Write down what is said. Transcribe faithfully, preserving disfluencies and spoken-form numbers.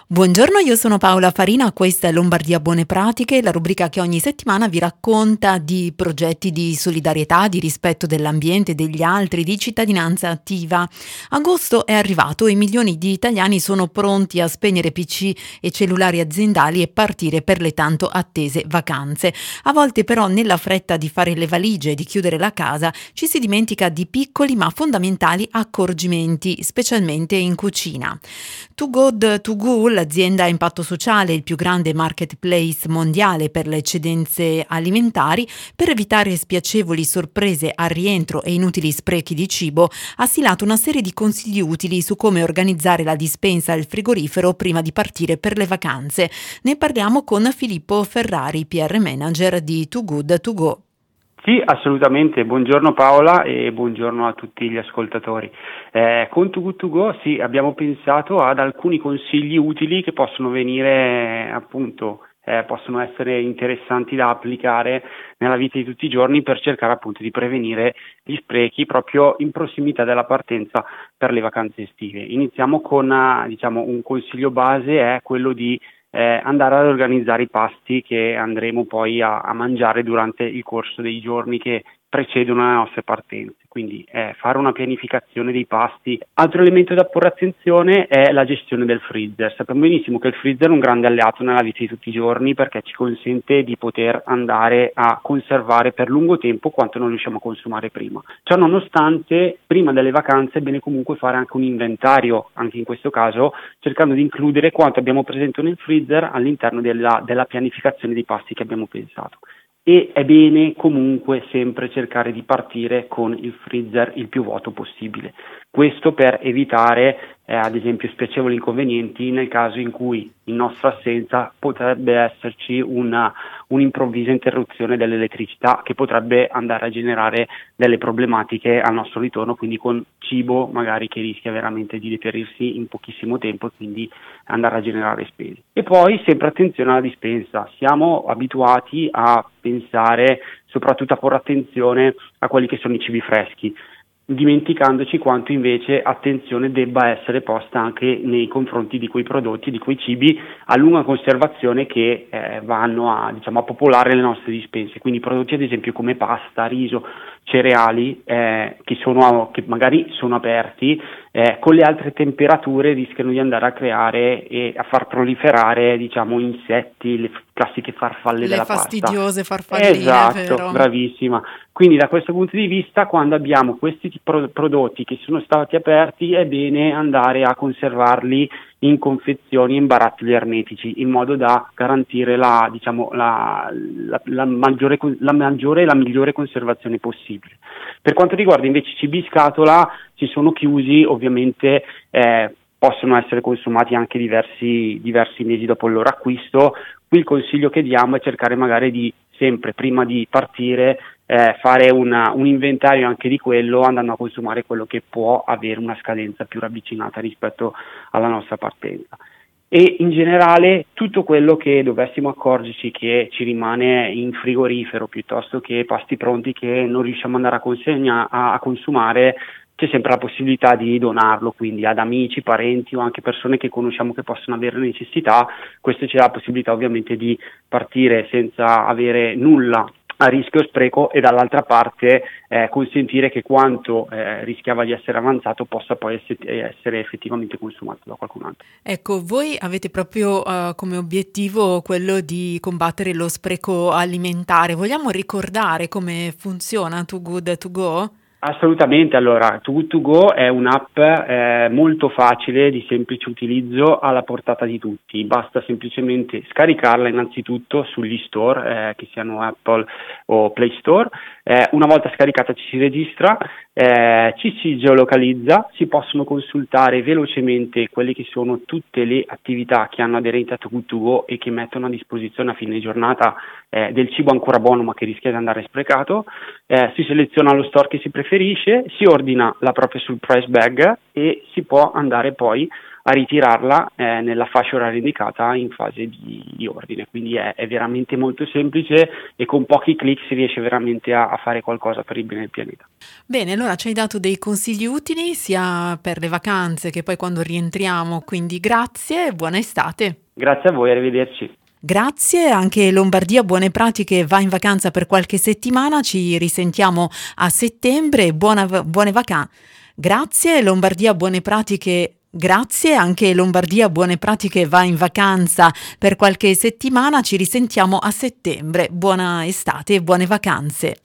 Buongiorno, io sono Paola Farina, questa è Lombardia Buone Pratiche, la rubrica che ogni settimana vi racconta di progetti di solidarietà, di rispetto dell'ambiente, degli altri, di cittadinanza attiva. Agosto è arrivato e milioni di italiani sono pronti a spegnere P C e cellulari aziendali e partire per le tanto attese vacanze. A volte però nella fretta di fare le valigie e di chiudere la casa ci si dimentica di piccoli ma fondamentali accorgimenti, specialmente in cucina. Too Good To Go, l'azienda a impatto sociale, il più grande marketplace mondiale per le eccedenze alimentari, per evitare spiacevoli sorprese al rientro e inutili sprechi di cibo, ha stilato una serie di consigli utili su come organizzare la dispensa al frigorifero prima di partire per le vacanze. Ne parliamo con Filippo Ferrari, P R Manager di Too Good To Go. Sì, assolutamente. Buongiorno Paola e buongiorno a tutti gli ascoltatori. Eh, con Too Good To Go sì, abbiamo pensato ad alcuni consigli utili che possono venire appunto, eh, possono essere interessanti da applicare nella vita di tutti i giorni per cercare appunto di prevenire gli sprechi proprio in prossimità della partenza per le vacanze estive. Iniziamo con uh, diciamo un consiglio base, è quello di Eh, andare ad organizzare i pasti che andremo poi a, a mangiare durante il corso dei giorni che precedono le nostre partenze, quindi eh, fare una pianificazione dei pasti. Altro elemento da porre attenzione è la gestione del freezer. Sappiamo benissimo che il freezer è un grande alleato nella vita di tutti i giorni perché ci consente di poter andare a conservare per lungo tempo quanto non riusciamo a consumare prima. Ciò nonostante, prima delle vacanze è bene comunque fare anche un inventario, anche in questo caso cercando di includere quanto abbiamo presente nel freezer all'interno della, della pianificazione dei pasti che abbiamo pensato. E è bene comunque sempre cercare di partire con il freezer il più vuoto possibile. Questo per evitare eh, ad esempio spiacevoli inconvenienti nel caso in cui in nostra assenza potrebbe esserci una, un'improvvisa interruzione dell'elettricità che potrebbe andare a generare delle problematiche al nostro ritorno, quindi con cibo magari che rischia veramente di deperirsi in pochissimo tempo e quindi andare a generare spese. E poi sempre attenzione alla dispensa. Siamo abituati a pensare, soprattutto a porre attenzione a quelli che sono i cibi freschi, dimenticandoci quanto invece attenzione debba essere posta anche nei confronti di quei prodotti, di quei cibi a lunga conservazione che eh, vanno a, diciamo, a popolare le nostre dispense, quindi prodotti ad esempio come pasta, riso, cereali eh, che, sono, che magari sono aperti, eh, con le altre temperature rischiano di andare a creare e a far proliferare diciamo insetti, le classiche farfalle Le della pasta. fastidiose farfalline, Esatto, vero? bravissima. Quindi da questo punto di vista, quando abbiamo questi pro- prodotti che sono stati aperti, è bene andare a conservarli in confezioni in barattoli ermetici, in modo da garantire la, diciamo, la, la, la, maggiore, la maggiore e la migliore conservazione possibile. Per quanto riguarda invece i cibi in scatola, ci sono chiusi, ovviamente eh, possono essere consumati anche diversi, diversi mesi dopo il loro acquisto. Qui il consiglio che diamo è cercare magari di sempre prima di partire eh, fare una, un inventario anche di quello, andando a consumare quello che può avere una scadenza più ravvicinata rispetto alla nostra partenza. E in generale tutto quello che dovessimo accorgerci che ci rimane in frigorifero piuttosto che pasti pronti che non riusciamo ad andare a, consegna, a, a consumare, c'è sempre la possibilità di donarlo, quindi ad amici, parenti o anche persone che conosciamo che possono avere necessità. Questo ci dà la possibilità ovviamente di partire senza avere nulla a rischio spreco e dall'altra parte eh, consentire che quanto eh, rischiava di essere avanzato possa poi essere, essere effettivamente consumato da qualcun altro. Ecco, voi avete proprio uh, come obiettivo quello di combattere lo spreco alimentare. Vogliamo ricordare come funziona Too Good To Go? Assolutamente, allora Too Good To Go è un'app eh, molto facile, di semplice utilizzo, alla portata di tutti, basta semplicemente scaricarla innanzitutto sugli store, eh, che siano Apple o Play Store. Eh, una volta scaricata ci si registra, eh, ci si geolocalizza, si possono consultare velocemente quelle che sono tutte le attività che hanno aderente a Too Good To Go e che mettono a disposizione a fine giornata eh, del cibo ancora buono ma che rischia di andare sprecato. Eh, si seleziona lo store che si preferisce, si ordina la propria surprise bag e si può andare poi a ritirarla eh, nella fascia oraria indicata in fase di, di ordine. Quindi è, è veramente molto semplice e con pochi clic si riesce veramente a, a fare qualcosa per il bene del pianeta. Bene, allora ci hai dato dei consigli utili sia per le vacanze che poi quando rientriamo, quindi grazie e buona estate. Grazie a voi, arrivederci. Grazie, anche Lombardia Buone Pratiche va in vacanza per qualche settimana, ci risentiamo a settembre, buona, buone vacanze. Grazie, Lombardia Buone Pratiche. Grazie, anche Lombardia Buone Pratiche va in vacanza per qualche settimana, ci risentiamo a settembre. Buona estate e buone vacanze.